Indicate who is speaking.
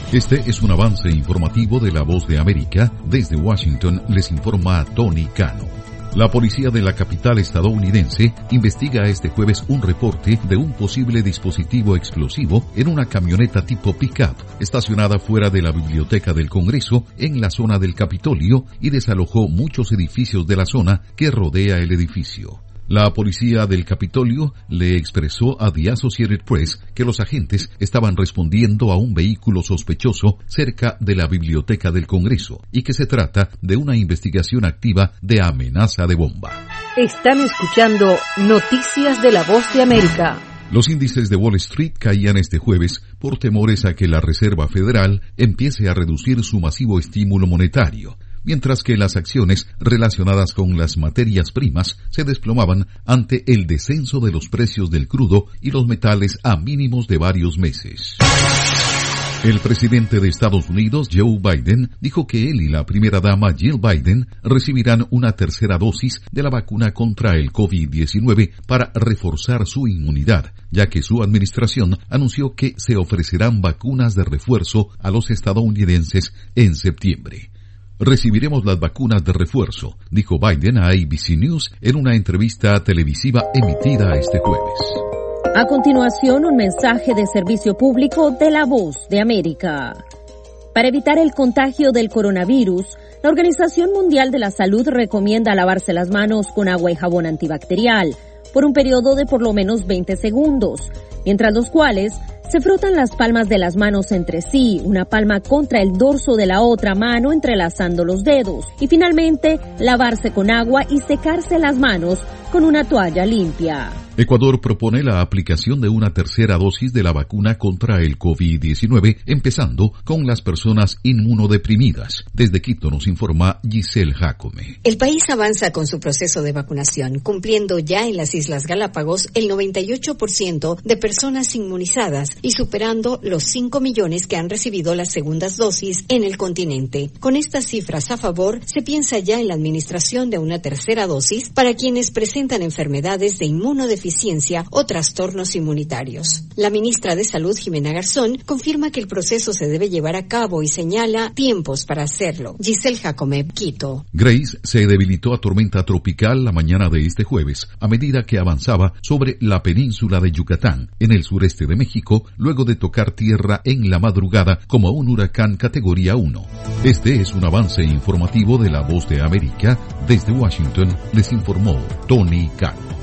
Speaker 1: Este es un avance informativo de La Voz de América. Desde Washington les informa Tony Cano. La policía de la capital estadounidense investiga este jueves un reporte de un posible dispositivo explosivo en una camioneta tipo pick-up estacionada fuera de la Biblioteca del Congreso en la zona del Capitolio y desalojó muchos edificios de la zona que rodea el edificio. La policía del Capitolio le expresó a The Associated Press que los agentes estaban respondiendo a un vehículo sospechoso cerca de la Biblioteca del Congreso y que se trata de una investigación activa de amenaza de bomba.
Speaker 2: Están escuchando Noticias de La Voz de América.
Speaker 1: Los índices de Wall Street caían este jueves por temores a que la Reserva Federal empiece a reducir su masivo estímulo monetario, mientras que las acciones relacionadas con las materias primas se desplomaban ante el descenso de los precios del crudo y los metales a mínimos de varios meses. El presidente de Estados Unidos, Joe Biden, dijo que él y la primera dama Jill Biden recibirán una tercera dosis de la vacuna contra el COVID-19 para reforzar su inmunidad, ya que su administración anunció que se ofrecerán vacunas de refuerzo a los estadounidenses en septiembre. Recibiremos las vacunas de refuerzo, dijo Biden a ABC News en una entrevista televisiva emitida este jueves.
Speaker 2: A continuación, un mensaje de servicio público de La Voz de América. Para evitar el contagio del coronavirus, la Organización Mundial de la Salud recomienda lavarse las manos con agua y jabón antibacterial por un periodo de por lo menos 20 segundos, mientras los cuales se frotan las palmas de las manos entre sí, una palma contra el dorso de la otra mano entrelazando los dedos, y finalmente lavarse con agua y secarse las manos con una toalla limpia.
Speaker 1: Ecuador propone la aplicación de una tercera dosis de la vacuna contra el COVID-19, empezando con las personas inmunodeprimidas. Desde Quito nos informa Giselle Jacome.
Speaker 3: El país avanza con su proceso de vacunación, cumpliendo ya en las Islas Galápagos el 98% de personas inmunizadas y superando los 5 millones que han recibido las segundas dosis en el continente. Con estas cifras a favor, se piensa ya en la administración de una tercera dosis para quienes presentan enfermedades de inmunodeficiencia o trastornos inmunitarios. La ministra de Salud, Jimena Garzón, confirma que el proceso se debe llevar a cabo y señala tiempos para hacerlo. Giselle Jacome, Quito.
Speaker 1: Grace se debilitó a tormenta tropical la mañana de este jueves, a medida que avanzaba sobre la península de Yucatán, en el sureste de México, luego de tocar tierra en la madrugada como un huracán categoría 1. Este es un avance informativo de La Voz de América. Desde Washington les informó Tony Cano.